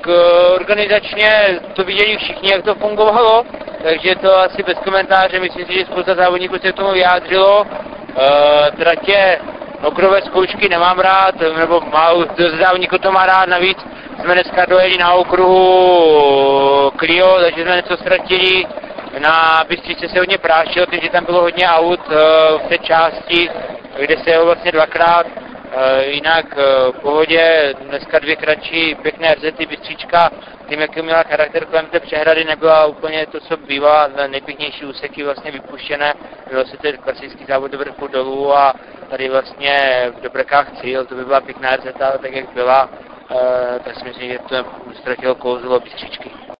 organizačně to viděli všichni, jak to fungovalo, takže to asi bez komentáře, myslím si, že spousta závodníků se k tomu vyjádřilo. Tratě okrové zkoušky nemám rád, nebo málo závodníků to má rád, navíc jsme dneska dojeli na okruhu Clio, takže jsme něco ztratili. Na Bystřice se hodně prášilo, takže tam bylo hodně aut v té části, kde se jelo vlastně dvakrát. Jinak v pohodě, dneska dvě kratší pěkné RZty, Bystřička, tím jak měla charakter kolem té přehrady, nebyla úplně to, co bývá, nejpěknější úseky vlastně vypuštěné, bylo se ten klasický závod do vrchu dolů a tady vlastně v Dobrekách cíl, to by byla pěkná RZ, tak jak byla, tak si myslím, že to ztratilo kouzlo Bystřičky.